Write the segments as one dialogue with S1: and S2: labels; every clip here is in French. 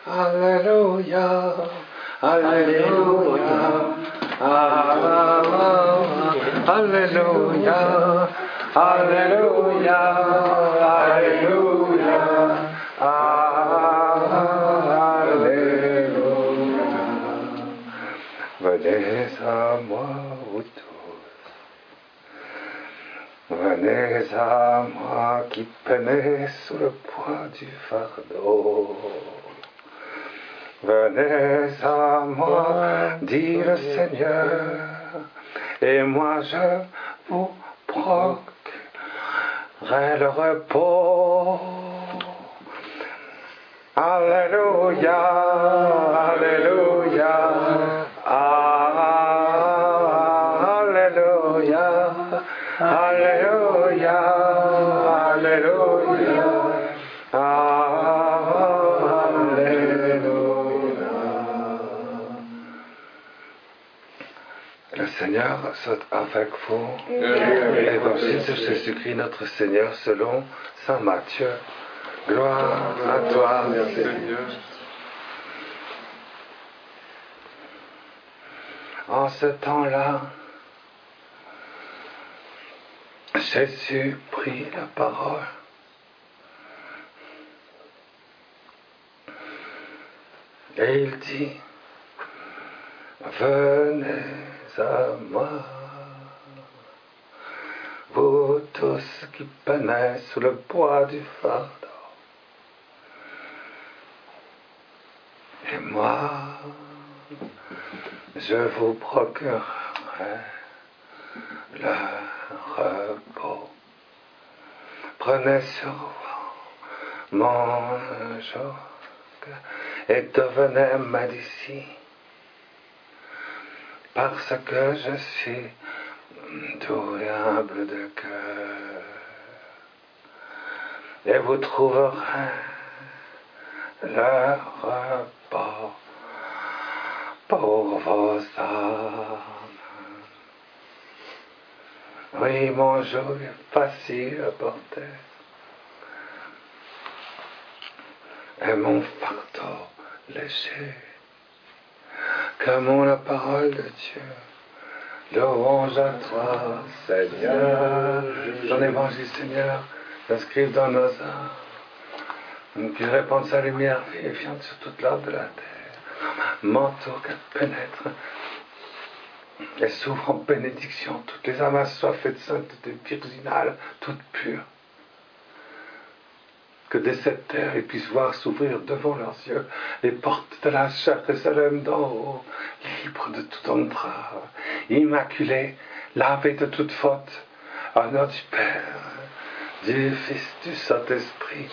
S1: Alléluia, Alléluia, Alléluia, Alléluia, Alléluia, Alléluia. Venez à moi, vous tous, venez à moi qui peinez sous le poids du fardeau. Venez à moi, dit le Seigneur, et moi je vous procure le repos. Alléluia, Alléluia, Alléluia, Alléluia, Alléluia, Alléluia. Le Seigneur soit avec vous. Évangile de Jésus-Christ notre Seigneur selon saint Matthieu. Gloire à toi, Seigneur. En ce temps-là, Jésus prit la parole. Et il dit, venez à moi, vous tous qui peinez sous le poids du fardeau. Et moi, je vous procurerai le repos. Prenez sur vous mon joug et devenez mes disciples, parce que je suis doux et humble de cœur, et vous trouverez le repos pour vos âmes. Oui, mon joug est facile à porter, et mon fardeau léger. Comme la parole de Dieu. Louange à toi, Seigneur. Ton évangile, Seigneur, s'inscrive dans nos âmes, qu'il répande sa lumière vivifiante sur toute l'ordre de la terre. Manteau qu'elle pénètre et s'ouvre en bénédiction toutes les âmes assoiffées de saintes, toutes virginales, toutes pures. Que dès cette terre, ils puissent voir s'ouvrir devant leurs yeux les portes de la Jérusalem d'en haut, libres de toute entrave, immaculés, lavés de toute faute, au nom du Père, du Fils, du Saint-Esprit.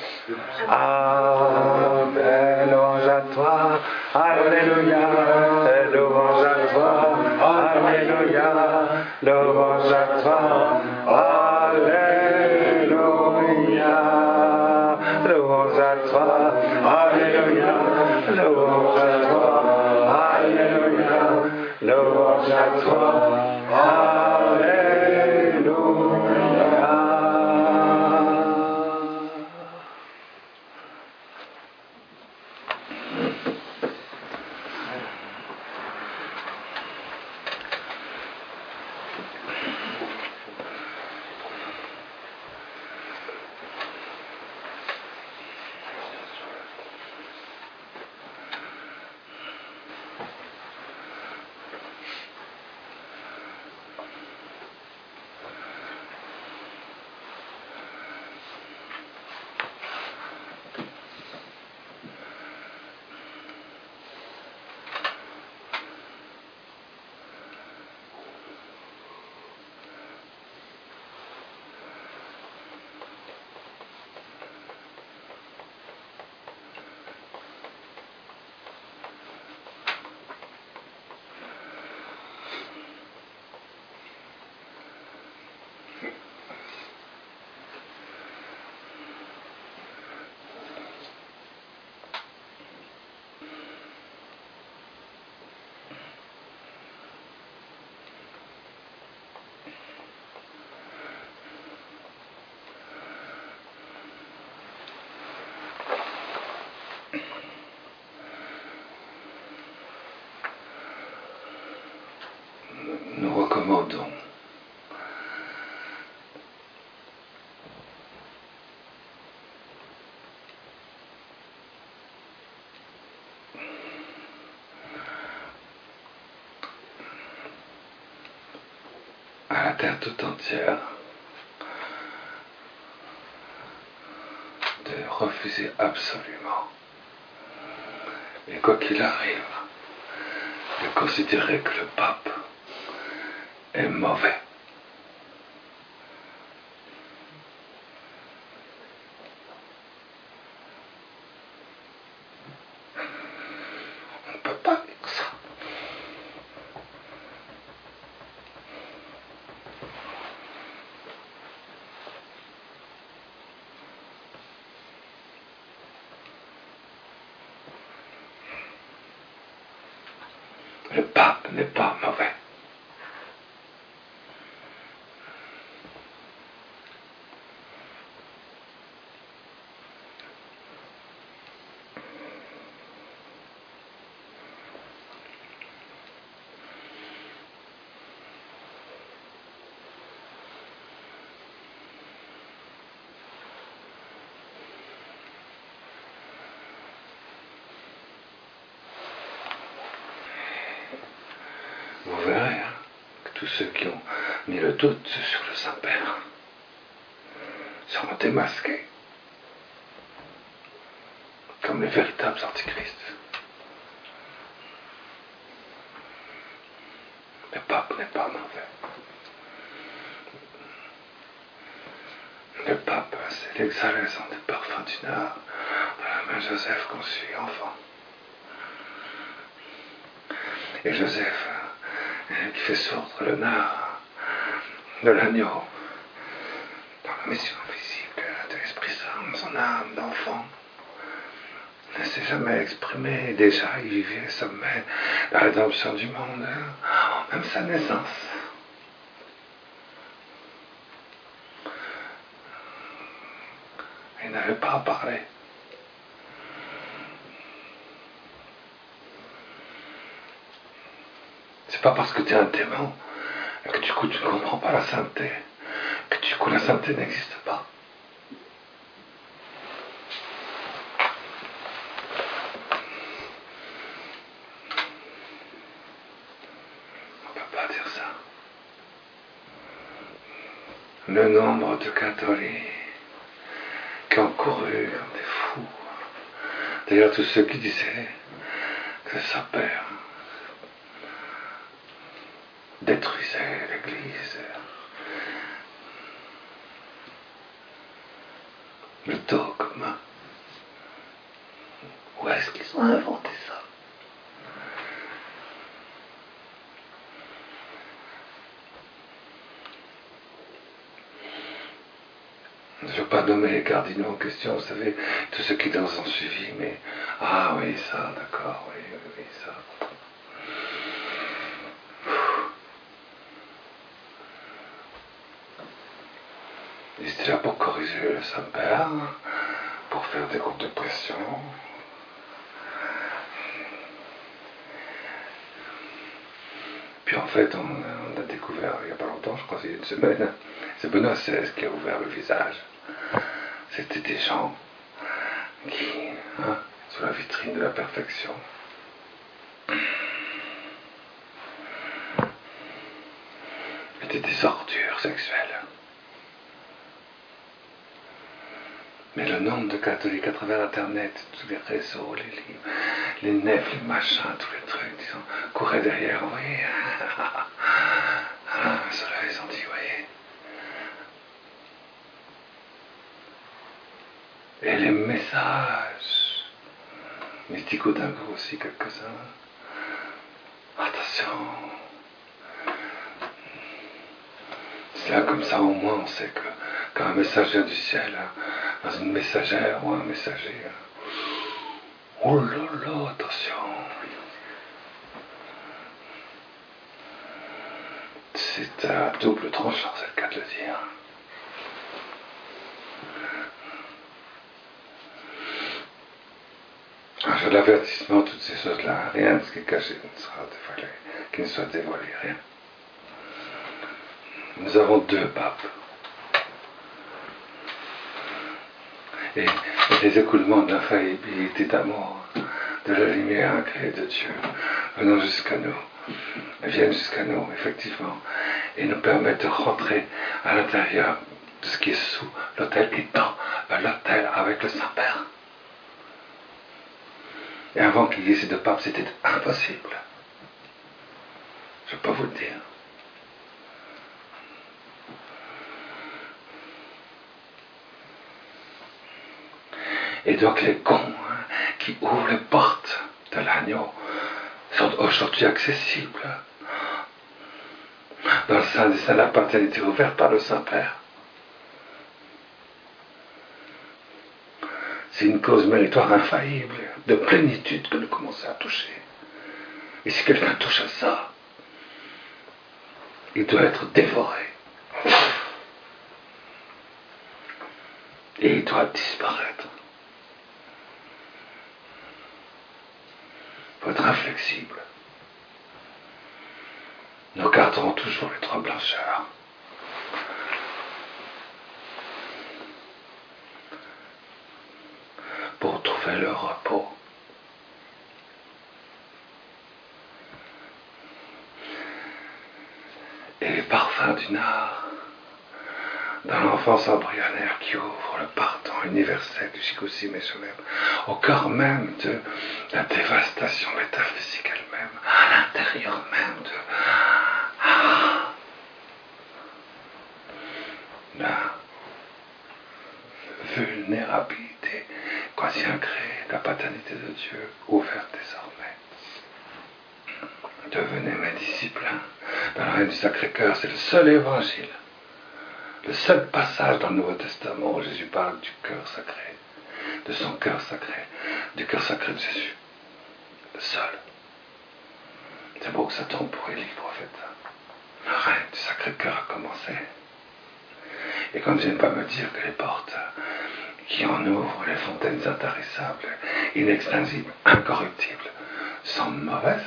S1: Amen. Louange à toi. Alléluia. Louange à toi. Alléluia. Louange à toi. Alléluia. Louange à toi, Alléluia, louange à toi, Alléluia, louange à toi, Alléluia. commandons. À la terre tout entière de refuser absolument, et quoi qu'il arrive, de considérer que le pape est mauvais. On ne peut pas dire ça. Le pape n'est pas mauvais. Vous verrez que tous ceux qui ont mis le doute sur le Saint-Père seront démasqués comme les véritables antichrists. Le pape n'est pas mauvais. Le pape, c'est l'exhalaison des parfums du Nord de la main Joseph conçu enfant. Et Joseph, qui fait sourdre le nard de l'agneau dans la mission invisible de l'Esprit Saint, dans son âme d'enfant, ne s'est jamais exprimé. Déjà, il vivait sommet la rédemption du monde, même sa naissance. Il n'avait pas à parler. C'est pas parce que tu es un démon que du coup tu ne comprends pas la sainteté, que du coup la sainteté n'existe pas. On ne peut pas dire ça. Le nombre de catholiques qui ont couru comme des fous. D'ailleurs, tous ceux qui disaient que sa père détruisait l'Église, le dogme. Où est-ce qu'ils ont inventé ça? Je ne veux pas nommer les cardinaux en question, vous savez, tous ceux qui nous ont suivis, mais ah oui, ça, d'accord, oui, ça. Ils étaient là pour corriger le Saint-Père, pour faire des groupes de pression. Puis en fait, on a découvert, il n'y a pas longtemps, je crois qu'il y a une semaine, c'est Benoît XVI qui a ouvert le visage. C'était des gens qui, sous la vitrine de la perfection, étaient des ordures sexuelles. Mais le nombre de catholiques à travers Internet, tous les réseaux, les livres, les nefs, les machins, tous les trucs, disons, couraient derrière, vous voyez. Ceux-là, ils ont dit, vous voyez. Et les messages, mystico-dingo aussi, quelques-uns. Attention. C'est là, comme ça, au moins, on sait que quand un message vient du ciel, dans une messagère ou un messager, oh là là, attention. C'est à double tranchant, c'est le cas de le dire. Un jeu d'avertissement, toutes ces choses-là, rien de ce qui est caché ne sera dévoilé, qui ne soit dévoilé, rien. Nous avons deux papes. Et les écoulements de l'infaillibilité d'amour, de la lumière incréée de Dieu, venant jusqu'à nous, viennent jusqu'à nous, effectivement, et nous permettent de rentrer à l'intérieur de ce qui est sous l'autel et dans l'autel avec le Saint-Père. Et avant qu'il y ait ces deux papes, c'était impossible. Je peux vous le dire. Et donc les cons qui ouvrent les portes de l'agneau sont aujourd'hui accessibles. Dans le sein des saints, la paternité ouverte par le Saint-Père. C'est une cause méritoire infaillible, de plénitude que nous commençons à toucher. Et si quelqu'un touche à ça, il doit être dévoré. Et il doit disparaître. Il faut être inflexible. Nous garderons toujours les trois blancheurs. Pour trouver le repos. Et les parfums du nard dans l'enfance embryonnaire qui ouvre le pardon universel du Shikosi Mesholem au cœur même de la dévastation métaphysique elle-même, à l'intérieur même de la vulnérabilité quasi incréée de la paternité de Dieu ouverte désormais. Devenez mes disciples. Dans le règne du Sacré-Cœur, c'est le seul évangile, le seul passage dans le Nouveau Testament où Jésus parle du cœur sacré, de son cœur sacré, du cœur sacré de Jésus. Le seul. C'est beau que ça tombe pour Élie, prophète. Le règne du Sacré-Cœur a commencé. Et quand je ne viens pas me dire que les portes qui en ouvrent les fontaines intarissables, inextinguibles, incorruptibles, sont mauvaises,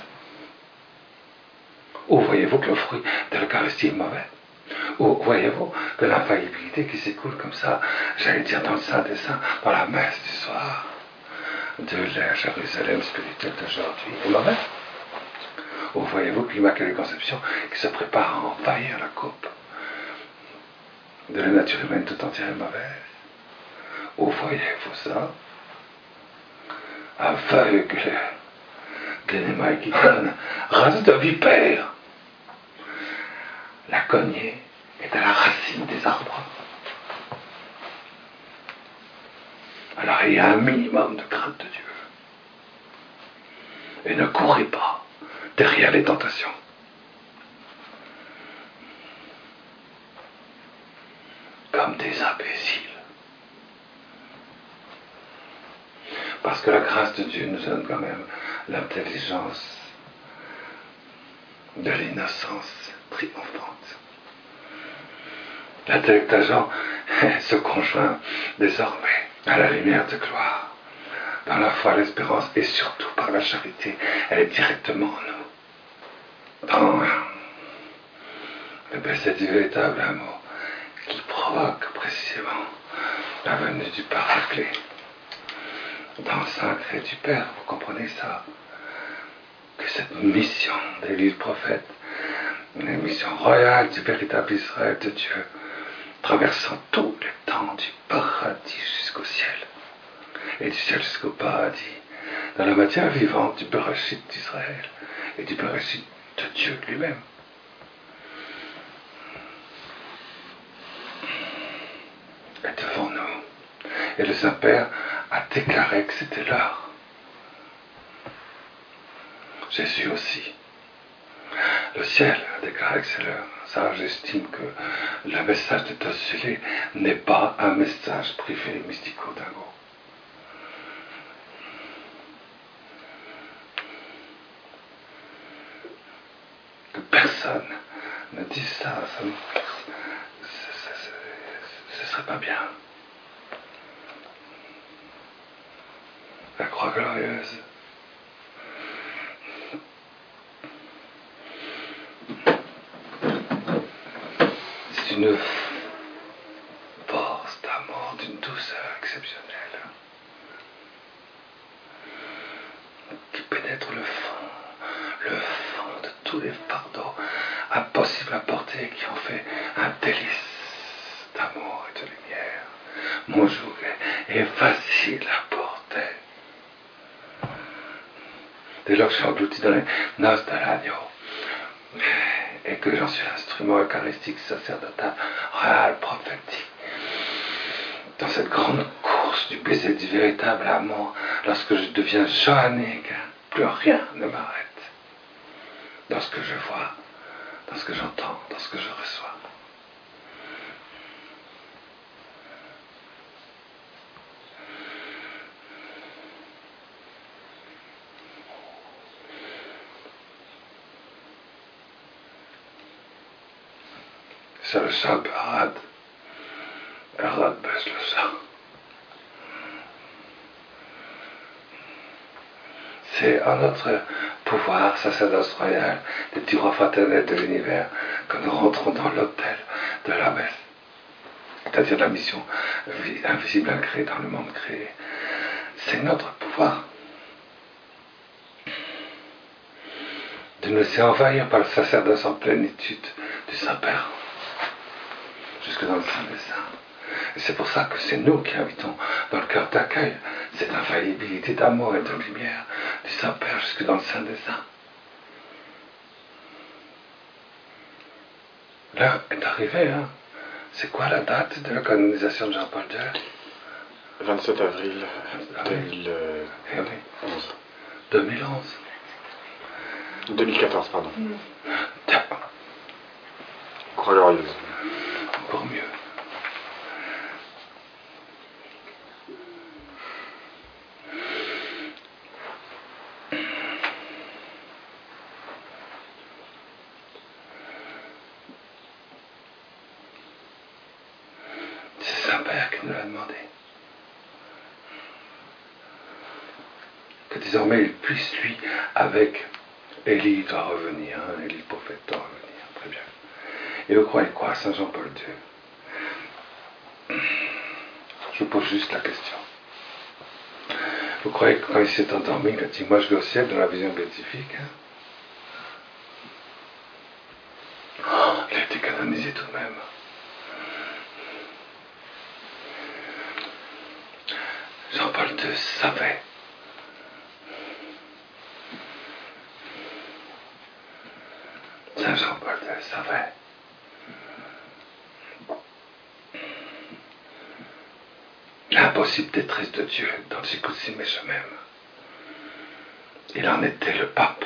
S1: ou voyez-vous que le fruit de l'Eucharistie est mauvais? Ou voyez-vous que l'infaillibilité qui s'écoule comme ça, j'allais dire dans le Saint des Saints, dans la messe du soir, de la Jérusalem spirituelle d'aujourd'hui, est mauvaise? Ou voyez-vous que l'Immaculée Conception qui se prépare à envahir la coupe de la nature humaine tout entière est mauvaise? Ou voyez-vous ça? Aveugle de l'émail qui donne, race de vipère. La cognée est à la racine des arbres. Alors il y a un minimum de crainte de Dieu. Et ne courez pas derrière les tentations. Comme des imbéciles. Parce que la grâce de Dieu nous donne quand même l'intelligence de l'innocence triomphante. L'intellect agent se conjoint désormais à la lumière de gloire, dans la foi, l'espérance et surtout par la charité. Elle est directement en nous. Dans le baiser du véritable amour qui provoque précisément la venue du Paraclet. Dans le sacré du Père, vous comprenez ça? Que cette mission d'élu le prophète, une mission royale du véritable Israël de Dieu, traversant tous les temps du paradis jusqu'au ciel, et du ciel jusqu'au paradis, dans la matière vivante du Bereshit d'Israël, et du Bereshit de Dieu lui-même. Est devant nous. Et le Saint-Père a déclaré que c'était l'heure. Jésus aussi. Le ciel a déclaré que c'est l'heure. Ça, j'estime que le message de Tossulé n'est pas un message privé mystico-dingo. Que personne ne dise ça, ce serait pas bien. La croix glorieuse. d'une force d'amour, d'une douceur exceptionnelle, qui pénètre le fond de tous les fardeaux impossibles à porter, qui ont fait un délice d'amour et de lumière. Mon joug est facile à porter. Dès lors que je suis englouti dans les noces de l'agneau, et que j'en suis l'instrument eucharistique, sacerdotal, réel, prophétique, dans cette grande course du baiser du véritable amour, lorsque je deviens johannique, plus rien ne m'arrête. Dans ce que je vois, dans ce que j'entends, dans ce que je reçois. C'est le sang Arad. Arad baisse le sang. C'est en notre pouvoir, sacerdoce royal, des petits rois fraternels de l'univers, que nous rentrons dans l'autel de la messe. C'est-à-dire la mission invisible incréée dans le monde créé. C'est notre pouvoir de nous laisser envahir par le sacerdoce en plénitude du Saint-Père, jusque dans le Saint des Saints. Et c'est pour ça que c'est nous qui invitons dans le cœur d'accueil cette infaillibilité d'amour et de lumière du Saint-Père jusque dans le Saint des Saints. L'heure est arrivée, hein. C'est quoi la date de la canonisation de Jean-Paul II?
S2: 27 avril 2011.
S1: 2011.
S2: 2014, pardon. Croix glorieuse.
S1: Encore mieux. C'est Saint-Père qui nous l'a demandé. Que désormais il puisse, lui, avec Élie doit revenir, hein, Élie le prophète doit revenir, très bien. Et vous croyez quoi, Saint Jean-Paul II? Je vous pose juste la question. Vous croyez que quand il s'est endormi, il a dit, moi je vais au ciel dans la vision béatifique, hein? Oh, il a été canonisé tout de même. Jean-Paul II savait. Saint Jean-Paul II savait. L'impossible détresse de Dieu dans le Sikoutsim et je m'aime. Il en était le pape.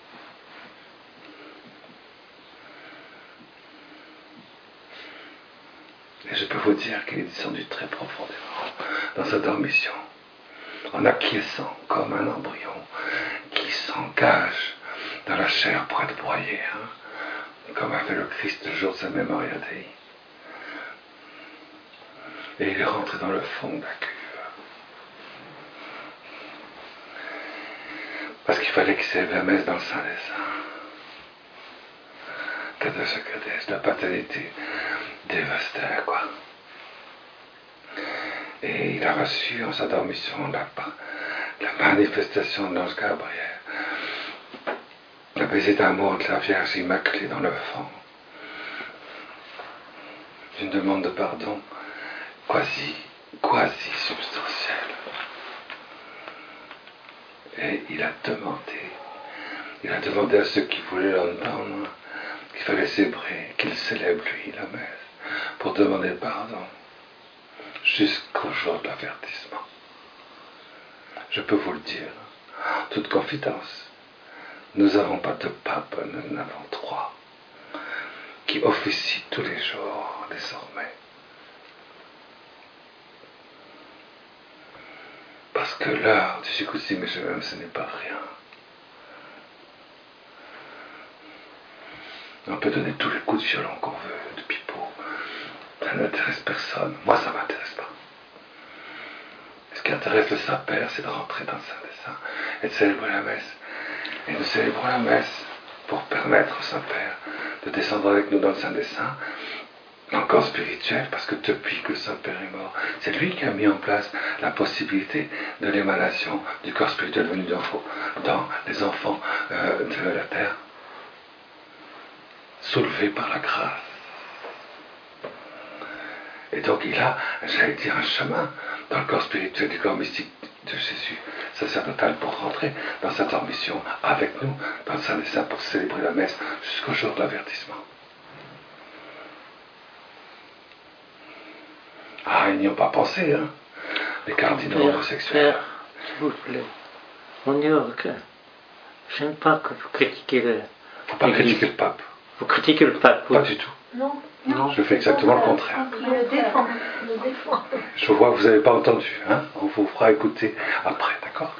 S1: Et je peux vous dire qu'il est descendu très profondément dans sa dormition, en acquiesçant comme un embryon qui s'engage dans la chair pour être broyé, hein, comme a fait le Christ le jour de sa Memoria Dei. Et il est rentré dans le fond de la cuve. Parce qu'il fallait qu'il s'élève la messe dans le Saint des Saints. Que de la paternité dévastée, quoi. Et il a reçu en sa dormition la manifestation de l'ange Gabriel, le baiser d'amour de la Vierge Immaculée dans le fond, une demande de pardon quasi substantielle. Et il a demandé à ceux qui voulaient l'entendre qu'il fallait célébrer, qu'il célèbre lui la messe pour demander pardon jusqu'au jour de l'avertissement. Je peux vous le dire, en toute confidence, nous n'avons pas de pape, nous en avons 3 qui officient tous les jours désormais. Parce que l'heure du Sikoutsim et je m'aime, ce n'est pas rien. On peut donner tous les coups de violon qu'on veut, de pipeau. Ça n'intéresse personne. Moi, ça ne m'intéresse pas. Ce qui intéresse le Saint-Père, c'est de rentrer dans le Saint des Saints et de célébrer la messe. Et nous célébrons la messe pour permettre au Saint-Père de descendre avec nous dans le Saint des Saints dans le corps spirituel, parce que depuis que le Saint-Père est mort, c'est lui qui a mis en place la possibilité de l'émanation du corps spirituel venu dans les enfants de la terre, soulevés par la grâce. Et donc il a, j'allais dire, un chemin dans le corps spirituel du corps mystique de Jésus sacerdotal pour rentrer dans sa mission avec nous dans le Saint des Saints pour célébrer la messe jusqu'au jour de l'avertissement. Ah, ils n'y ont pas pensé, hein, les cardinaux homosexuels.
S3: Père, s'il vous plaît, on est que j'aime pas que vous critiquez le.
S1: Faut pas critiquer le pape.
S3: Vous critiquez le pape, oui.
S1: Pas du tout.
S4: Non.
S1: Je fais exactement le contraire.
S4: Il le défend.
S1: Je vois que vous n'avez pas entendu, hein. On vous fera écouter après, d'accord?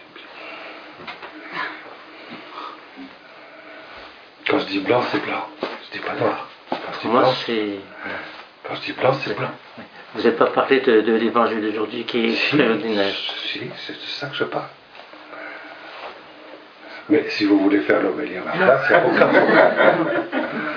S1: Quand je dis blanc, c'est blanc. Je dis pas noir. Quand je dis
S3: Moi,
S1: blanc,
S3: c'est.
S1: quand je dis blanc, c'est blanc.
S3: Vous n'avez pas parlé de l'évangile d'aujourd'hui qui est extraordinaire.
S1: Si, c'est de ça que je parle. Mais si vous voulez faire l'homélie à ma place, il n'y a aucun problème.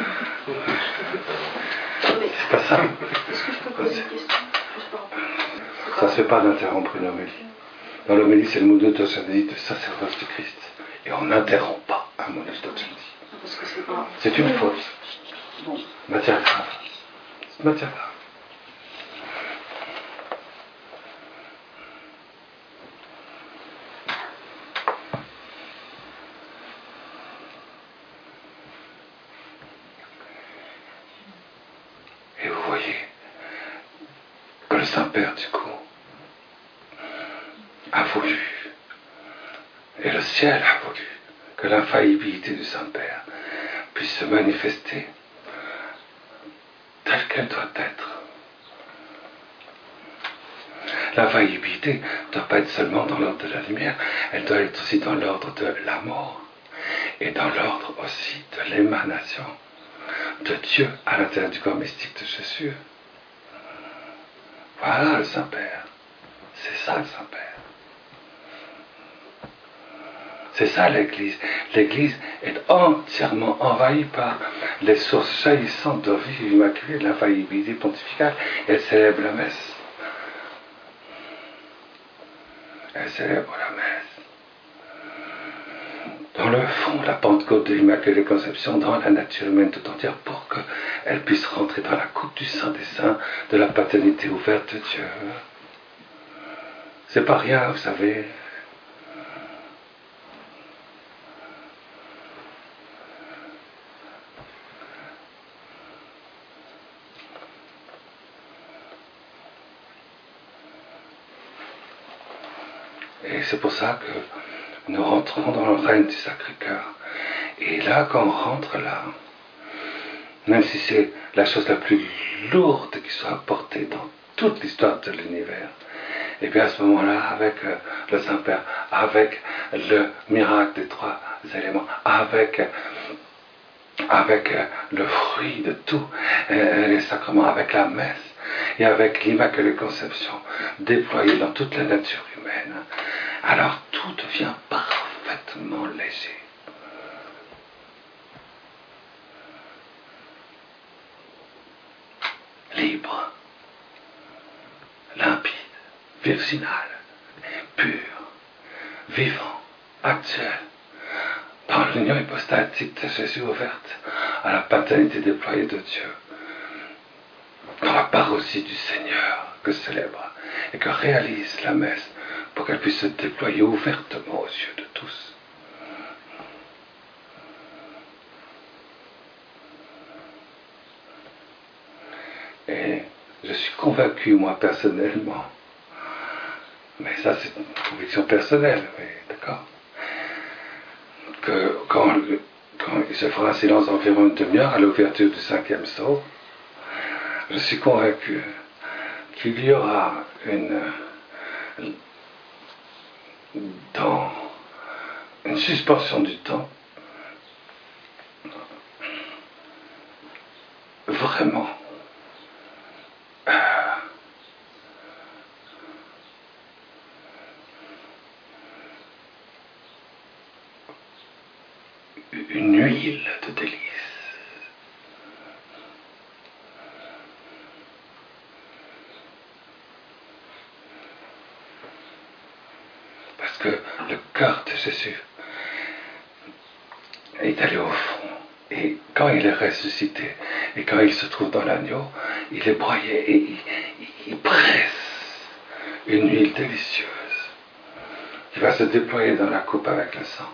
S1: C'est pas ça.
S4: Est-ce que je peux poser une question?
S1: Ça ne se fait pas d'interrompre une homélie. Dans l'homélie, c'est le modus docendi de sacerdoce du Christ. Et on n'interrompt pas un modus docendi.
S4: Parce que c'est pas...
S1: C'est une faute.
S4: Bon.
S1: Matière grave. C'est matière grave. Et vous voyez que le Saint-Père, du coup, a voulu, et le ciel a voulu, que l'infaillibilité du Saint-Père puisse se manifester telle qu'elle doit être. L'infaillibilité ne doit pas être seulement dans l'ordre de la lumière, elle doit être aussi dans l'ordre de l'amour et dans l'ordre aussi de l'émanation de Dieu à l'intérieur du corps mystique de Jésus. Voilà le Saint-Père. C'est ça le Saint-Père. C'est ça l'Église. L'Église est entièrement envahie par les sources jaillissantes de vie immaculée de l'infaillibilité pontificale. Elle célèbre la messe. Elle célèbre la messe. Dans le fond, la Pentecôte de l'Immaculée Conception, dans la nature humaine tout entière, pour qu'elle puisse rentrer dans la coupe du Saint des Saints, de la paternité ouverte de Dieu. C'est pas rien, vous savez. Et c'est pour ça que nous rentrons dans le règne du Sacré-Cœur. Et là, quand on rentre là, même si c'est la chose la plus lourde qui soit apportée dans toute l'histoire de l'univers, et bien à ce moment-là, avec le Saint-Père, avec le miracle des trois éléments, avec le fruit de tous les sacrements, avec la messe, et avec l'Immaculée Conception déployée dans toute la nature humaine, alors tout devient parfaitement léger. Libre, limpide, virginal, pur, vivant, actuel, dans l'union hypostatique de Jésus ouverte à la paternité déployée de Dieu, dans la parousie du Seigneur que célèbre et que réalise la messe pour qu'elle puisse se déployer ouvertement aux yeux de tous. Et je suis convaincu, moi, personnellement, mais ça c'est une conviction personnelle, mais d'accord, que quand il se fera un silence d'environ une demi-heure à l'ouverture du 5e sceau, je suis convaincu qu'il y aura dans une suspension du temps vraiment une huile de délice. cœur de Jésus est allé au fond. Et quand il est ressuscité, et quand il se trouve dans l'agneau, il est broyé et il presse une huile délicieuse qui va se déployer dans la coupe avec le sang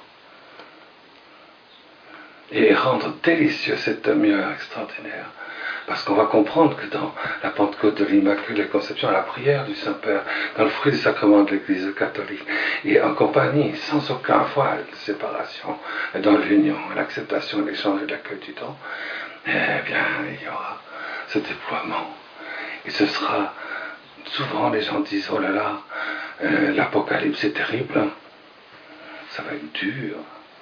S1: et rendre délicieuse cette demi-heure extraordinaire. Parce qu'on va comprendre que dans la Pentecôte de l'Immaculée Conception, la prière du Saint-Père, dans le fruit du sacrement de l'Église catholique, et en compagnie, sans aucun voile de séparation, dans l'union, l'acceptation, l'échange et l'accueil du don, eh bien, il y aura ce déploiement. Et ce sera, souvent les gens disent, oh là là, l'Apocalypse est terrible, hein. Ça va être dur.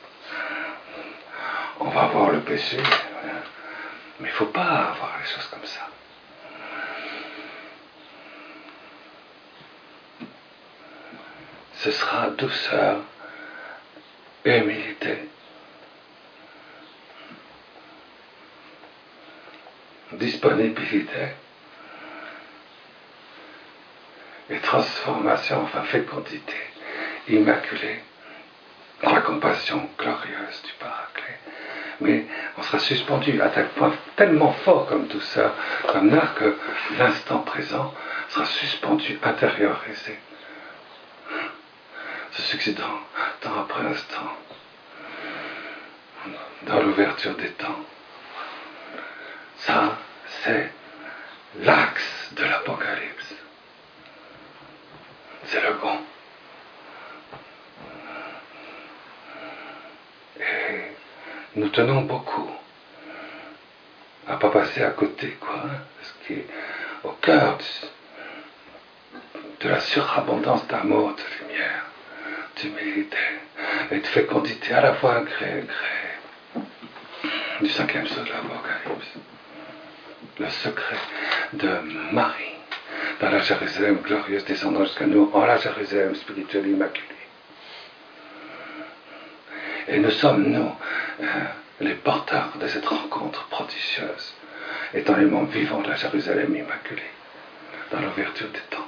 S1: On va voir le péché. Mais il ne faut pas voir les choses comme ça. Ce sera douceur, humilité, disponibilité et transformation, enfin fécondité, immaculée, dans la compassion glorieuse du Paraclet. Mais on sera suspendu à tel point tellement fort comme douceur, comme là que l'instant présent sera suspendu, intériorisé, se succédant temps après instant, dans l'ouverture des temps. Ça, c'est l'axe de l'Apocalypse. C'est le bon. Et nous tenons beaucoup à ne pas passer à côté, quoi, ce qui est au cœur de la surabondance d'amour, de lumière, d'humilité et de fécondité, à la fois un gré du cinquième sceau de l'Apocalypse. Le secret de Marie dans la Jérusalem glorieuse descendant jusqu'à nous, en la Jérusalem spirituelle immaculée. Et nous sommes, nous, les porteurs de cette rencontre prodigieuse, étant les membres vivants de la Jérusalem immaculée, dans l'ouverture des temps.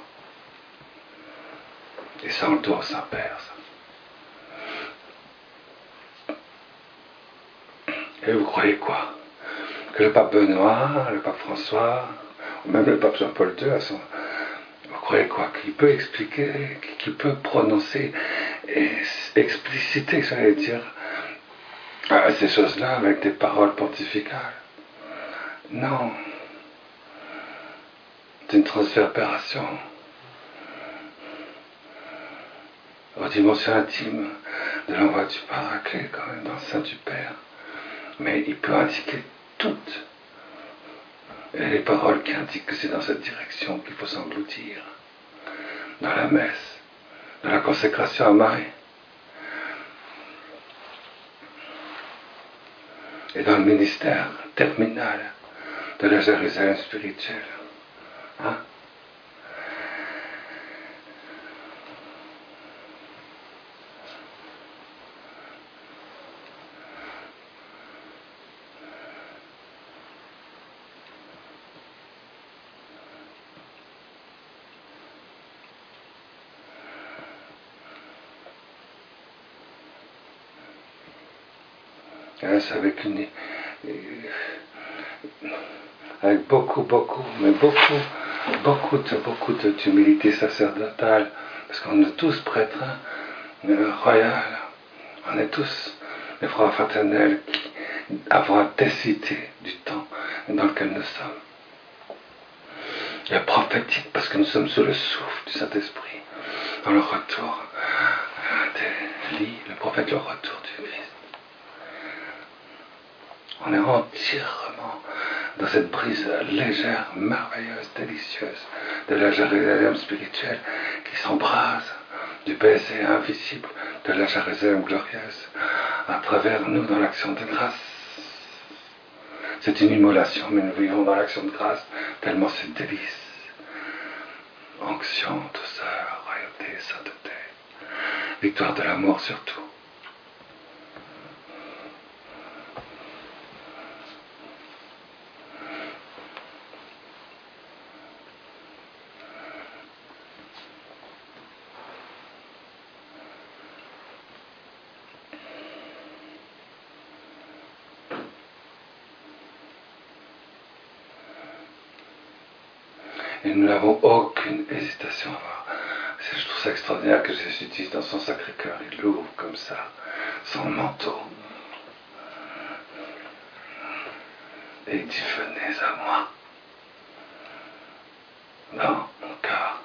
S1: Et ça, on le doit au Saint-Père, ça. Et vous croyez quoi? Que le pape Benoît, le pape François, ou même le pape Jean-Paul II, vous croyez quoi? Qu'il peut expliquer, qu'il peut prononcer et expliciter, j'allais dire, ces choses-là avec des paroles pontificales? Non. C'est une transverbération aux dimensions intimes de l'envoi du Paraclet, quand même, dans le sein du Père. Mais il peut indiquer toutes les paroles qui indiquent que c'est dans cette direction qu'il faut s'engloutir. Dans la messe, dans la consécration à Marie. Et dans le ministère terminal de la Jérusalem spirituelle. Hein? C'est avec beaucoup d'humilité sacerdotale, parce qu'on est tous prêtres royaux, on est tous des frères fraternels qui avons décidé du temps dans lequel nous sommes. Et prophétique, parce que nous sommes sous le souffle du Saint-Esprit, dans le retour des lits, le prophète, le retour du Christ. On est entièrement dans cette brise légère, merveilleuse, délicieuse de la Jérusalem spirituelle qui s'embrase du baiser invisible de la Jérusalem glorieuse à travers nous dans l'action de grâce. C'est une immolation, mais nous vivons dans l'action de grâce tellement c'est délice. Onction, douceur, royauté, sainteté, victoire de l'amour surtout. Et nous n'avons aucune hésitation à voir. Je trouve ça extraordinaire que Jésus dise dans son Sacré-Cœur, il l'ouvre comme ça, son manteau. Et il dit, venez à moi, dans mon cœur.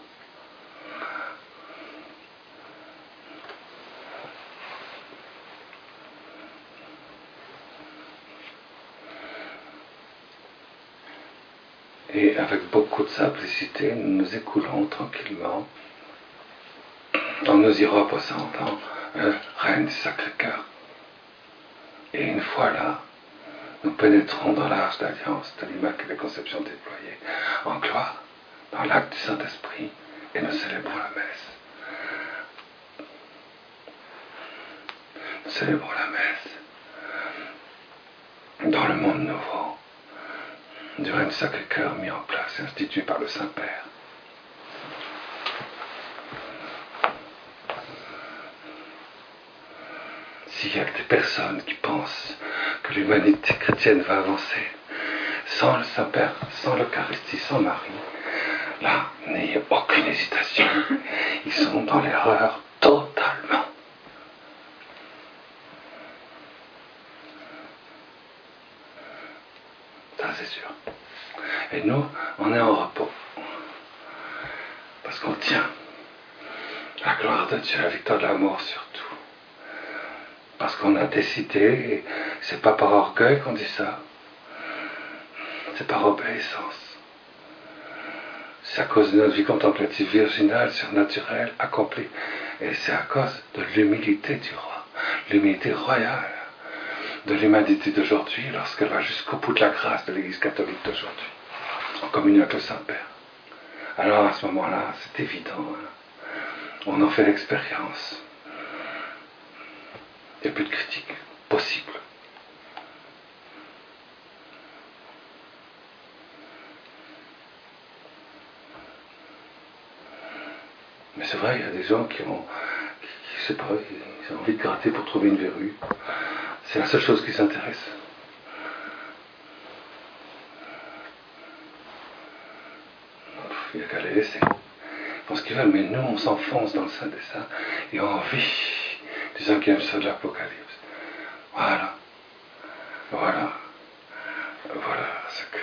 S1: Et avec beaucoup de simplicité, nous nous écoulons tranquillement en nous y reposant dans le règne du Sacré-Cœur. Et une fois là, nous pénétrons dans l'arche d'alliance de l'Immaculée Conception déployée en gloire, dans l'acte du Saint-Esprit, et nous célébrons la messe. Nous célébrons la messe dans le monde nouveau, du règne du Sacré-Cœur mis en place et institué par le Saint-Père. S'il y a des personnes qui pensent que l'humanité chrétienne va avancer sans le Saint-Père, sans l'Eucharistie, sans Marie, là, n'ayez aucune hésitation. Ils sont dans l'erreur totalement. Ça, c'est sûr. Et nous, on est en repos. Parce qu'on tient la gloire de Dieu, la victoire de l'amour surtout. Parce qu'on a décidé, et c'est pas par orgueil qu'on dit ça, c'est par obéissance. C'est à cause de notre vie contemplative virginale, surnaturelle, accomplie. Et c'est à cause de l'humilité du roi, l'humilité royale de l'humanité d'aujourd'hui, lorsqu'elle va jusqu'au bout de la grâce de l'Église catholique d'aujourd'hui, en communion avec le Saint-Père. Alors à ce moment-là, c'est évident, hein, on en fait l'expérience. Il n'y a plus de critique possible. Mais c'est vrai, il y a des gens qui ont, je sais pas, ils ont envie de gratter pour trouver une verrue. C'est la seule chose qui s'intéresse. Il n'y a qu'à les laisser. Ils font ce qu'ils veulent, mais nous, on s'enfonce dans le sein des saints et on vit du 5e saut de l'Apocalypse. Voilà. Voilà. Voilà ce que...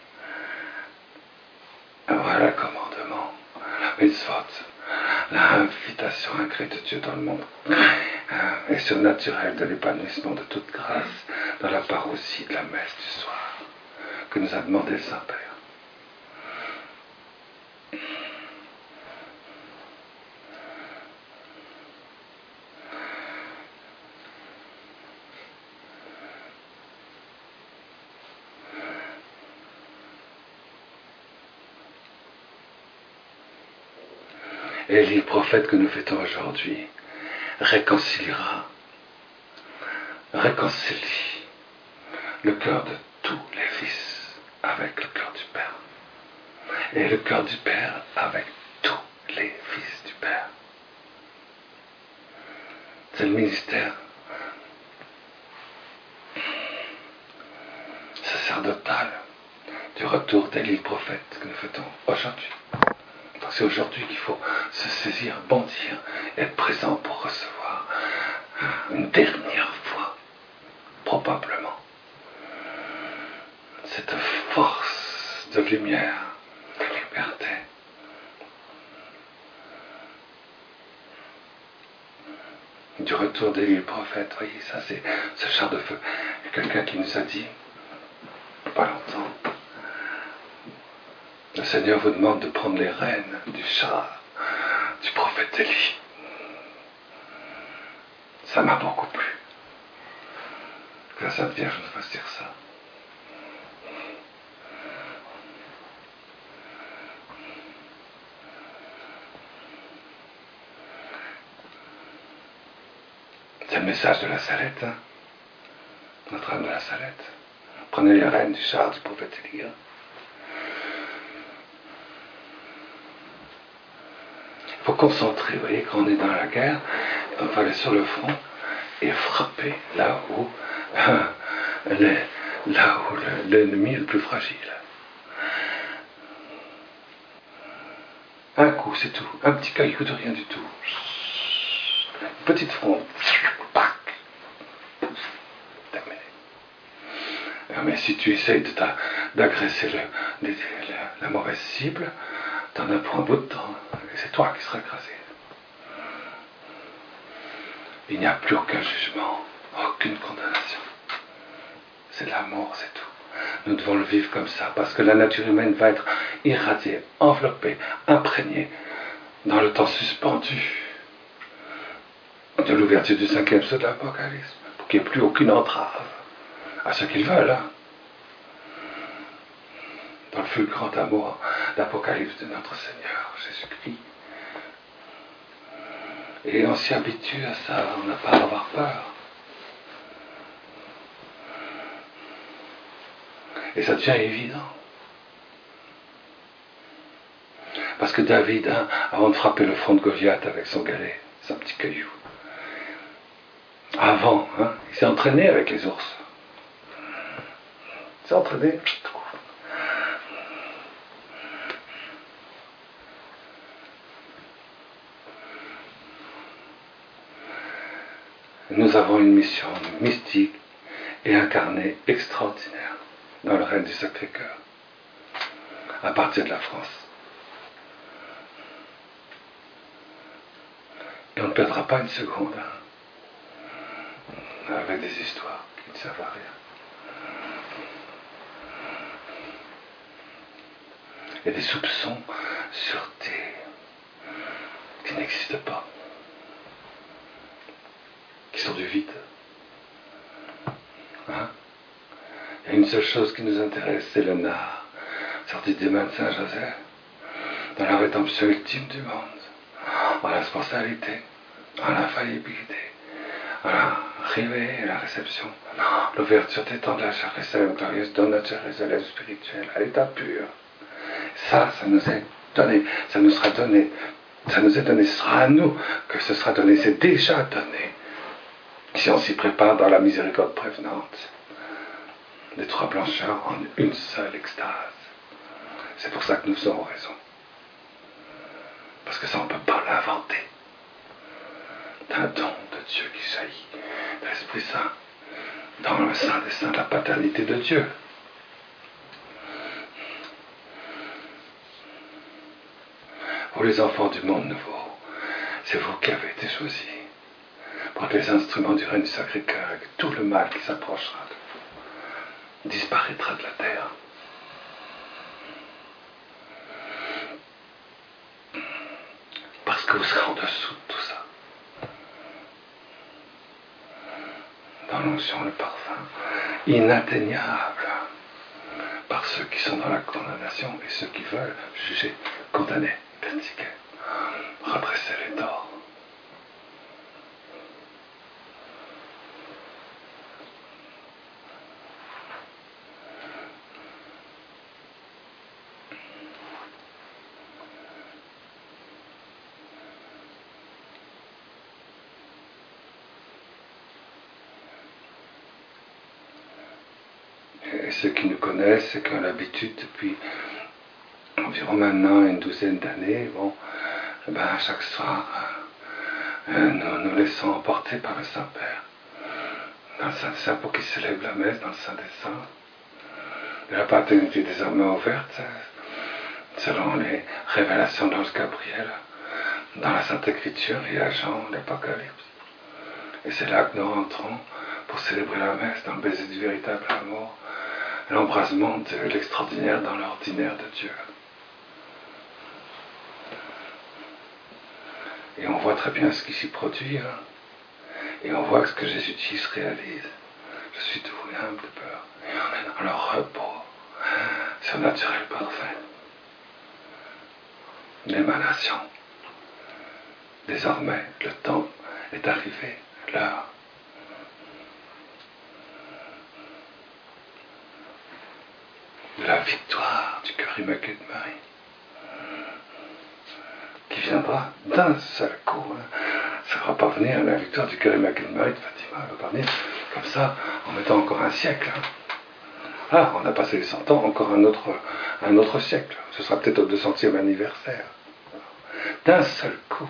S1: Voilà le commandement, la mitzvot, l'invitation incrée de Dieu dans le monde et surnaturelle de l'épanouissement de toute grâce dans la parousie de la messe du soir que nous a demandé le Saint-Père. Élie, le prophète que nous fêtons aujourd'hui, réconcilie le cœur de tous les fils avec le cœur du Père. Et le cœur du Père avec tous les fils du Père. C'est le ministère sacerdotal du retour d'Élie le prophète que nous fêtons aujourd'hui. C'est aujourd'hui qu'il faut se saisir, bondir, être présent pour recevoir une dernière fois, probablement, cette force de lumière, de liberté. Du retour d'Élie le prophète, voyez, ça c'est ce char de feu. Il y a quelqu'un qui nous a dit, pas longtemps, le Seigneur vous demande de prendre les rênes du char du prophète Élie. Ça m'a beaucoup plu. Que la Sainte Vierge nous fasse dire ça. C'est le message de la Salette, hein? Notre-Dame de la Salette. Prenez les rênes du char du prophète Élie. Il faut concentrer, vous voyez, quand on est dans la guerre, on va aller sur le front et frapper là où l'ennemi est le plus fragile. Un coup, c'est tout. Un petit caillou de rien du tout. Une petite fronde. Pac. Terminé. Mais si tu essayes d'agresser la mauvaise cible, t'en as pour un bout de temps. Et c'est toi qui seras écrasé. Il n'y a plus aucun jugement, aucune condamnation. C'est l'amour, c'est tout. Nous devons le vivre comme ça, parce que la nature humaine va être irradiée, enveloppée, imprégnée, dans le temps suspendu de l'ouverture du 5e sceau de l'Apocalypse, pour qu'il n'y ait plus aucune entrave à ce qu'ils veulent. Hein. Dans le fulgurant amour d'Apocalypse de notre Seigneur Jésus-Christ. Et on s'y habitue à ça, on n'a pas à avoir peur. Et ça devient évident. Parce que David, hein, avant de frapper le front de Goliath avec son galet, son petit caillou, avant, hein, il s'est entraîné avec les ours. Il s'est entraîné. Nous avons une mission mystique et incarnée extraordinaire dans le règne du Sacré-Cœur, à partir de la France. Et on ne perdra pas une seconde hein, avec des histoires qui ne servent à rien. Et des soupçons, sûreté, qui n'existent pas, qui sont du vide. Hein? Il y a une seule chose qui nous intéresse, c'est le nard, sorti des mains de Saint Joseph, dans la rédemption ultime du monde, en la responsabilité, en l'infaillibilité, en l'arrivée et la réception, l'ouverture des temps de la Jérusalem glorieuse dans notre Jérusalem spirituelle, à l'état pur. Ça nous est donné, ça nous sera donné, ça nous est donné, ce sera à nous que ce sera donné, c'est déjà donné, si on s'y prépare dans la miséricorde prévenante. Les trois blancheurs en une seule extase. C'est pour ça que nous aurons raison. Parce que ça, on ne peut pas l'inventer. C'est un don de Dieu qui jaillit de l'Esprit Saint, dans le Saint des Saints, de la paternité de Dieu. Vous les enfants du monde nouveau, c'est vous qui avez été choisis pour être les instruments du règne du Sacré-Cœur, avec tout le mal qui s'approchera de vous, disparaîtra de la terre. Parce que vous serez en dessous de tout ça. Dans l'onction, le parfum, inatteignable par ceux qui sont dans la condamnation et ceux qui veulent juger, condamner, critiquer, redresser les torts. Et ceux qui nous connaissent et qui ont l'habitude depuis environ maintenant une douzaine d'années, bon, ben, chaque soir, nous nous laissons emporter par le Saint-Père, dans le Saint des Saints, pour qu'il célèbre la messe dans le Saint des Saints, de la paternité désormais ouverte, selon les révélations de l'ange Gabriel, dans la Sainte Écriture et à Jean, l'Apocalypse. Et c'est là que nous rentrons pour célébrer la messe dans le baiser du véritable amour, l'embrasement de l'extraordinaire dans l'ordinaire de Dieu. Et on voit très bien ce qui s'y produit, hein. Et on voit que ce que Jésus dit se réalise. Je suis doux et humble de peur. Et on est dans le repos surnaturel parfait. L'émanation. Désormais, le temps est arrivé, l'heure. De la victoire du cœur immaculé de Marie, qui viendra d'un seul coup. Hein. Ça ne va pas venir, la victoire du cœur immaculé de Marie de Fatima, elle va pas venir comme ça, en mettant encore un siècle. Hein. Ah, on a passé les 100 ans, encore un autre siècle. Ce sera peut-être au 200e anniversaire. d'un seul coup.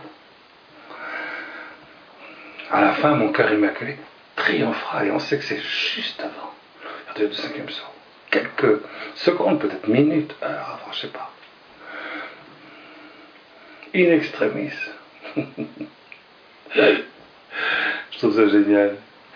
S1: À la fin, mon cœur immaculé triomphera, et on sait que c'est juste avant, le 5e psaume. Quelques secondes, peut-être minutes, heures avant, je ne sais pas. In extremis. Je trouve ça génial.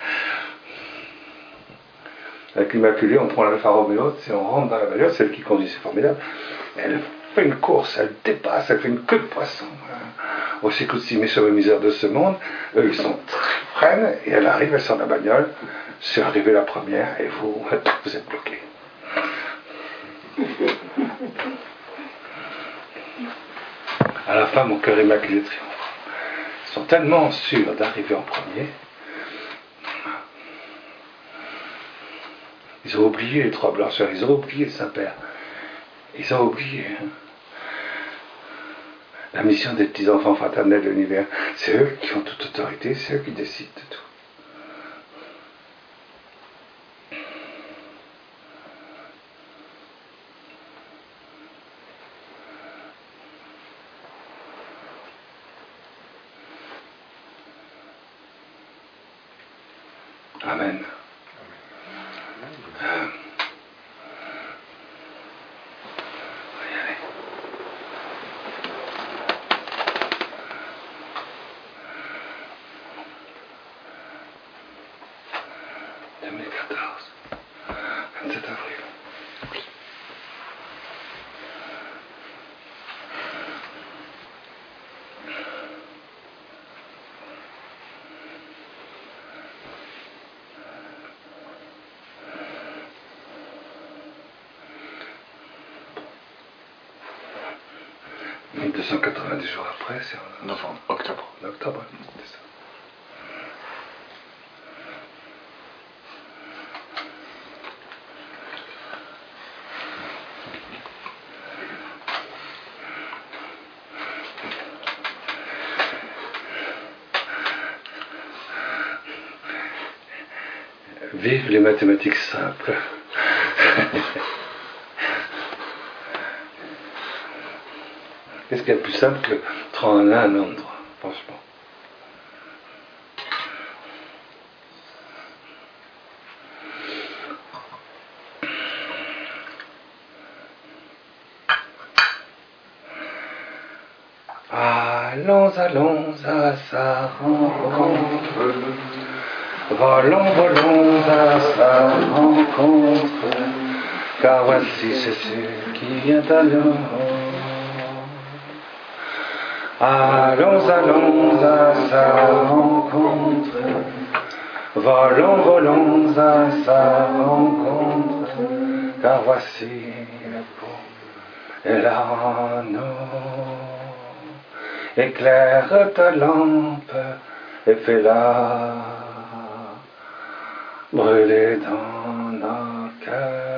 S1: Avec l'Immaculée, on prend l'Alfa Romeo, si on rentre dans la bagnole, celle qui conduit, c'est formidable. Elle fait une course, elle dépasse, elle fait une queue de poisson. Aussi que si mes cheveux misères de ce monde, eux, ils sont très freinent, et elle arrive, elle sort de la bagnole. C'est arrivé la première, et vous êtes bloqués. À la fin, mon cœur immaculé triomphe. Ils sont tellement sûrs d'arriver en premier. Ils ont oublié les 3 blancheurs, ils ont oublié le Saint-Père. Ils ont oublié la mission des petits-enfants fraternels de l'univers. C'est eux qui ont toute autorité, c'est eux qui décident de tout. Amen. Et 290 jours après, c'est en
S2: Novembre, octobre.
S1: octobre, c'est ça. Vive les mathématiques simples. Qu'est-ce qu'il y a de plus simple que 31 nombres, franchement? Allons, allons à sa rencontre. Volons, volons à sa rencontre. Car voici Jésus qui vient à nous. Allons, allons à sa rencontre. Volons, volons à sa rencontre. Car voici le beau et l'anneau. Éclaire ta lampe et fais-la brûler dans nos cœurs.